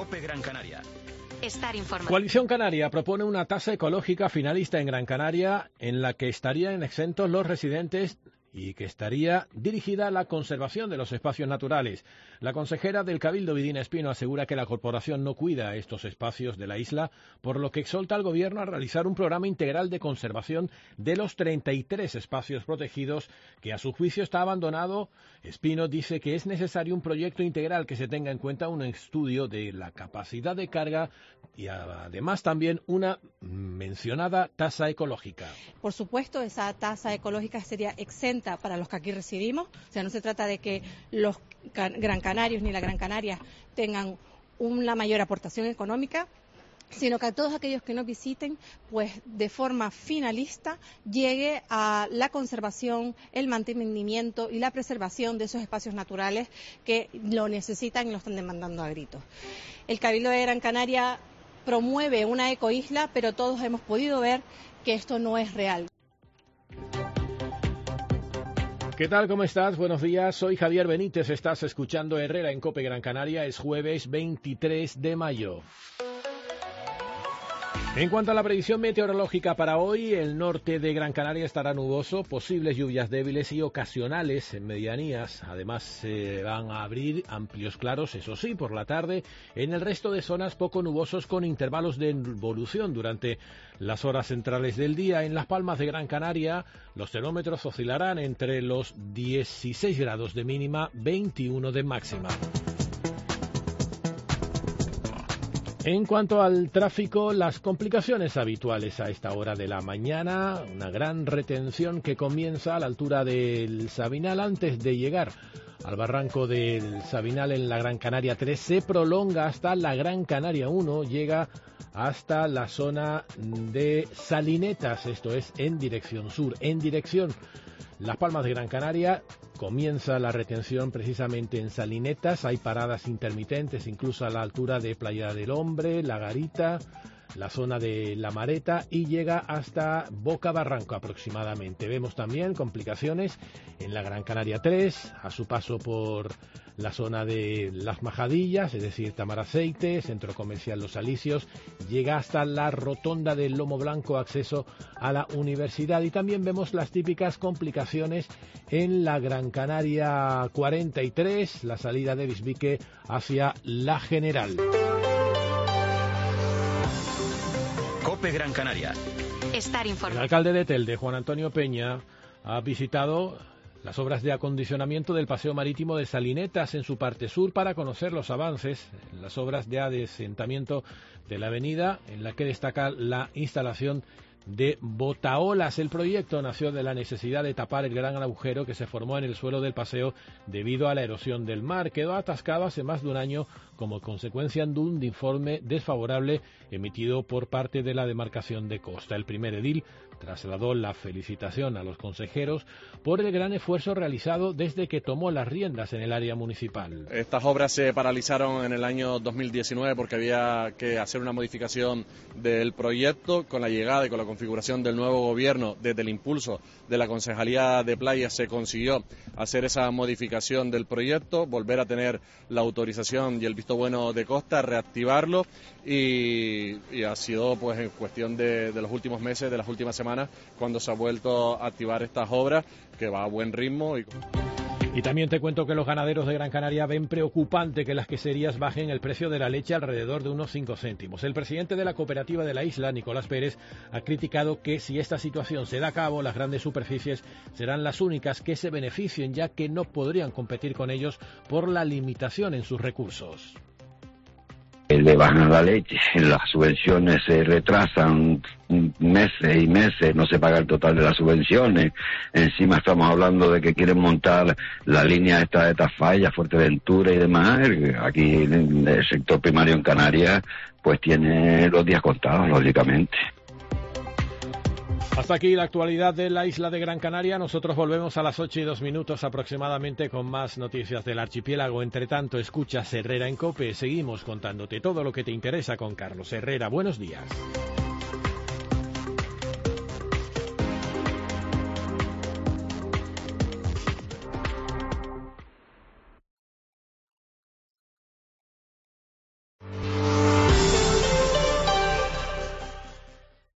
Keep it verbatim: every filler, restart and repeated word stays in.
COPE Gran Canaria. Estar informado. Coalición Canaria propone una tasa ecológica finalista en Gran Canaria en la que estarían exentos los residentes y que estaría dirigida a la conservación de los espacios naturales. La consejera del Cabildo, Vidina Espino, asegura que la corporación no cuida estos espacios de la isla, por lo que exhorta al gobierno a realizar un programa integral de conservación de los treinta y tres espacios protegidos que a su juicio está abandonado. Espino dice que es necesario un proyecto integral que se tenga en cuenta un estudio de la capacidad de carga y además también una mencionada tasa ecológica. Por supuesto, esa tasa ecológica sería exenta para los que aquí residimos, o sea, no se trata de que los gran canarios ni la Gran Canaria tengan una mayor aportación económica, sino que a todos aquellos que nos visiten, pues de forma finalista llegue a la conservación, el mantenimiento y la preservación de esos espacios naturales que lo necesitan y lo están demandando a gritos. El Cabildo de Gran Canaria promueve una ecoisla, pero todos hemos podido ver que esto no es real. ¿Qué tal? ¿Cómo estás? Buenos días. Soy Javier Benítez. Estás escuchando Herrera en COPE Gran Canaria. Es jueves veintitrés de mayo. En cuanto a la predicción meteorológica para hoy, el norte de Gran Canaria estará nuboso, posibles lluvias débiles y ocasionales en medianías. Además, se van a abrir amplios claros, eso sí, por la tarde. En el resto de zonas, poco nubosos con intervalos de evolución durante las horas centrales del día. En Las Palmas de Gran Canaria, los termómetros oscilarán entre los dieciséis grados de mínima, veintiuno de máxima. En cuanto al tráfico, las complicaciones habituales a esta hora de la mañana, una gran retención que comienza a la altura del Sabinal antes de llegar al barranco del Sabinal en la Gran Canaria tres, se prolonga hasta la Gran Canaria uno, llega hasta la zona de Salinetas, esto es en dirección sur, en dirección Las Palmas de Gran Canaria. Comienza la retención precisamente en Salinetas, hay paradas intermitentes incluso a la altura de Playa del Hombre, La Garita, la zona de La Mareta y llega hasta Boca Barranco aproximadamente. Vemos también complicaciones en la Gran Canaria tres, a su paso por la zona de Las Majadillas, es decir, Tamaraceite, Centro Comercial Los Alicios, llega hasta la rotonda del Lomo Blanco, acceso a la universidad. Y también vemos las típicas complicaciones en la Gran Canaria cuarenta y tres, la salida de Bisbique hacia La General. COPE Gran Canaria. Estar informado. El alcalde de Telde, Juan Antonio Peña, ha visitado las obras de acondicionamiento del paseo marítimo de Salinetas en su parte sur para conocer los avances en las obras de adesentamiento de la avenida, en la que destaca la instalación de botaolas. El proyecto nació de la necesidad de tapar el gran agujero que se formó en el suelo del paseo debido a la erosión del mar. Quedó atascado hace más de un año como consecuencia de un informe desfavorable emitido por parte de la demarcación de costa. El primer edil trasladó la felicitación a los consejeros por el gran esfuerzo realizado desde que tomó las riendas en el área municipal. Estas obras se paralizaron en el año dos mil diecinueve porque había que hacer una modificación del proyecto. Con la llegada y con la configuración del nuevo gobierno, desde el impulso de la Concejalía de Playas, se consiguió hacer esa modificación del proyecto, volver a tener la autorización y el visto bueno de costa, reactivarlo y, y ha sido pues en cuestión de, de los últimos meses, de las últimas semanas, cuando se ha vuelto a activar estas obras, que va a buen ritmo. Y... Y también te cuento que los ganaderos de Gran Canaria ven preocupante que las queserías bajen el precio de la leche alrededor de unos cinco céntimos. El presidente de la cooperativa de la isla, Nicolás Pérez, ha criticado que si esta situación se da a cabo, las grandes superficies serán las únicas que se beneficien, ya que no podrían competir con ellos por la limitación en sus recursos. Le bajan la leche, las subvenciones se retrasan meses y meses, no se paga el total de las subvenciones. Encima estamos hablando de que quieren montar la línea esta de Tafalla, Fuerteventura y demás. Aquí el sector primario en Canarias pues tiene los días contados, lógicamente. Hasta aquí la actualidad de la isla de Gran Canaria. Nosotros volvemos a las ocho y dos minutos aproximadamente con más noticias del archipiélago. Entre tanto, escuchas Herrera en COPE. Seguimos contándote todo lo que te interesa con Carlos Herrera. Buenos días.